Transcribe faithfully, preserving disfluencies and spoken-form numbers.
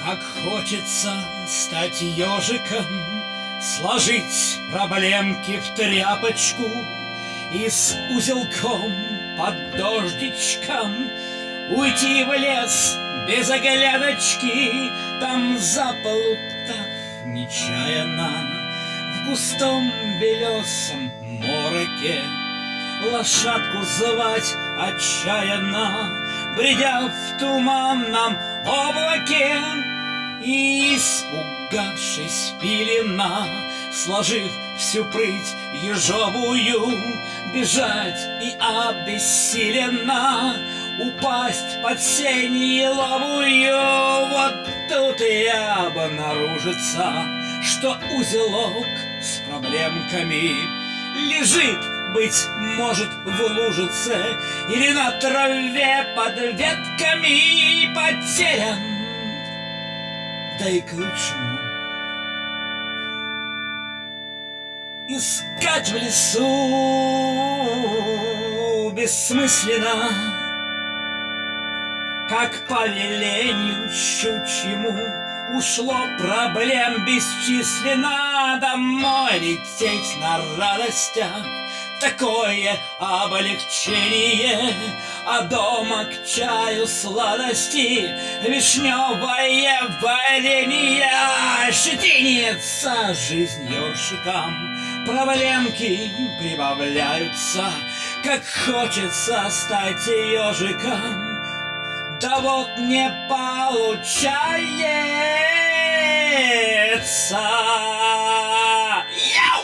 Как хочется стать ежиком, сложить проблемки в тряпочку и с узелком под дождичком уйти в лес без оглядочки, там заплутав нечаянно в густом белесом мороке лошадку звать отчаянно, бредя в туманном облаке. И, испугавшись пелена, сложив всю прыть ежовую, бежать и обессиленно упасть под сень еловую. Вот тут и обнаружится, что узелок с проблемками лежит, быть может, в лужице или на траве под ветками, потерян, да и к лучшему. Искать в лесу бессмысленно, как по велению щучьему ушло проблем бесчисленно. Домой лететь на радостях — такое облегчение, а дома к чаю сладости вишневое варенье. Щетинится жизнь ёршиком, проблемки прибавляются. Как хочется стать ежиком, да вот не получается. Яу!